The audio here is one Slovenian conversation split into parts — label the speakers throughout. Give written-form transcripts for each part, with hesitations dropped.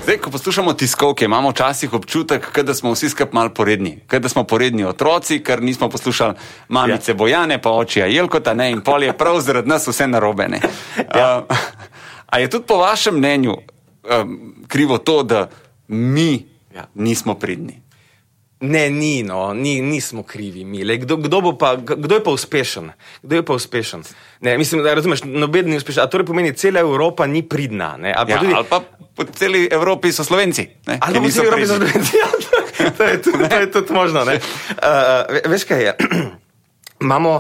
Speaker 1: Zdaj, ko poslušamo tiskovke, imamo včasih občutek, da smo vsi skupaj malo poredni. Da smo poredni otroci, ker nismo poslušali mamice Bojane, pa očija Jelkota, ne, in pol je prav zaradi nas vse narobe. A je tudi po vašem mnenju krivo to, da mi nismo pridni?
Speaker 2: Ne, nismo krivi mi. Kdo je pa uspešen? Ne, mislim, da razumeš, noben ni uspešen. A torej pomeni, cela Evropa ni pridna. Ne?
Speaker 1: Ali pa po celi Evropi so Slovenci, ne?
Speaker 2: Ali po celi Evropi so Slovenci, to je tudi možno. Ne? Veš kaj je? Imamo,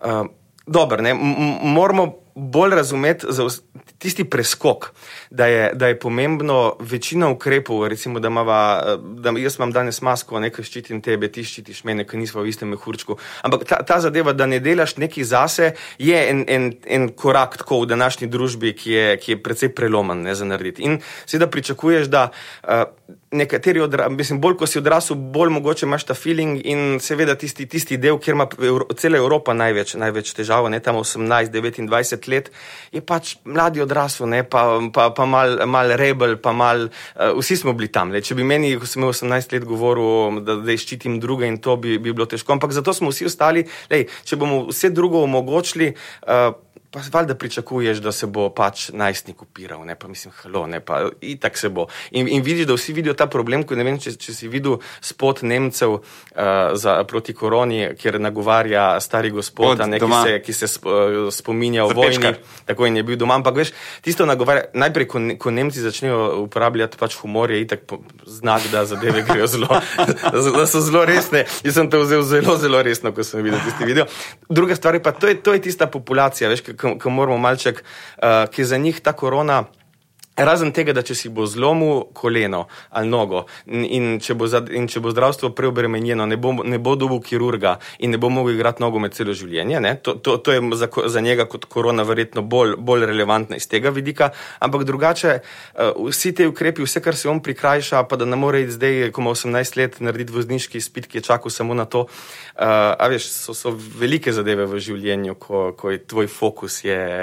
Speaker 2: moramo bolj razumeti tisti preskok, da je pomembno večina ukrepov, recimo, da jaz imam danes masko, nekaj ščitim tebe, ti ščitiš mene, ker nismo v istem mehurčku. Ampak ta zadeva, da ne delaš nekaj zase, je en korak tako v današnji družbi, ki je precej prelomen, ne, za narediti. In seveda pričakuješ, da nekateri bolj ko si odrasel, bolj mogoče imaš ta feeling in seveda tisti del, kjer ima cela Evropa največ težav, ne, tam 18-29 let, je pač mladi odrasel, ne, pa mal rebel, pa mal, vsi smo bili tam. Če bi meni, ko sem imel 18 let govoril, da ščitim druge in to bi bilo težko, ampak zato smo vsi ostali, če bomo vse drugo omogočili, pa valjda pričakuješ, da se bo pač najstnik upiral, ne, pa mislim, ne, pa itak se bo. In vidiš, da vsi vidijo ta problem, ko ne vem, če si videl spot Nemcev proti koroni, kjer nagovarja stari gospod, ki se spominja o vojni, tako in je bil doma, ampak veš, tisto nagovarja, najprej, ko Nemci začnejo uporabljati pač humor, je itak znak, da zadeve grejo da so zelo resne. Jaz sem to vzel zelo, zelo resno, ko sem videl tisti video. Druga stvar je pa, to je tista populacija, veš, ko moramo malček, ki je za njih ta korona, razen tega, da če si bo zlomil koleno ali nogo in če bo zdravstvo preobremenjeno, ne bo dobil kirurga in ne bo mogel igrati nogomet celo življenje, ne? To je za njega kot korona verjetno bolj relevantna iz tega vidika, ampak drugače vsi te ukrepi, vse, kar se on prikrajša, pa da ne more iti zdaj, ko ima 18 let, narediti vozniški izpit, ki je čakal samo na to, a veš, so velike zadeve v življenju, ko je tvoj fokus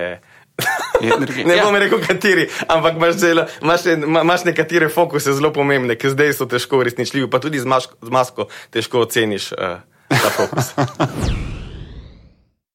Speaker 2: ne bom rekel kateri, ampak imaš nekatere fokuse zelo pomembne, ki zdaj so težko uresničljivi, pa tudi z masko težko oceniš ta fokus.